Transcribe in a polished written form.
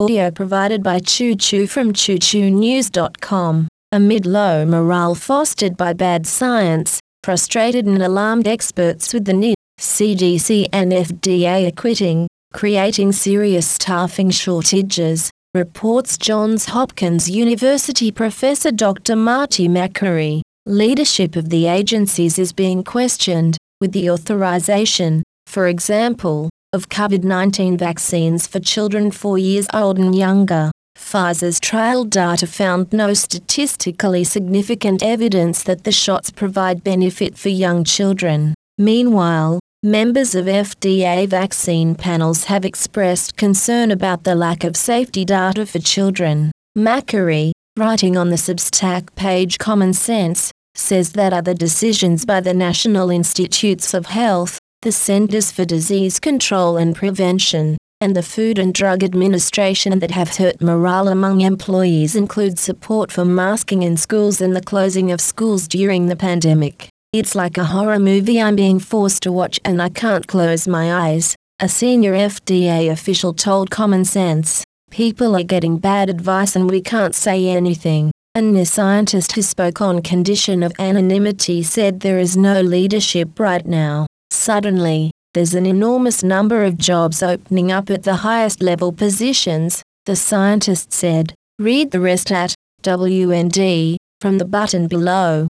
Audio provided by Choo Choo from ChooChooNews.com. Amid low morale fostered by bad science, frustrated and alarmed experts with the NIH, CDC and FDA are quitting, creating serious staffing shortages, reports Johns Hopkins University professor Dr. Marty Makary. Leadership of the agencies is being questioned, with the authorization, for example, of COVID-19 vaccines for children 4 years old and younger. Pfizer's trial data found no statistically significant evidence that the shots provide benefit for young children. Meanwhile, members of FDA vaccine panels have expressed concern about the lack of safety data for children. Makary, writing on the Substack page Common Sense, says that other decisions by the National Institutes of Health, the Centers for Disease Control and Prevention, and the Food and Drug Administration that have hurt morale among employees include support for masking in schools and the closing of schools during the pandemic. "It's like a horror movie I'm being forced to watch and I can't close my eyes," a senior FDA official told Common Sense. "People are getting bad advice and we can't say anything." A scientist who spoke on condition of anonymity said there is no leadership right now. "Suddenly, there's an enormous number of jobs opening up at the highest level positions," the scientist said. Read the rest at WND, from the button below.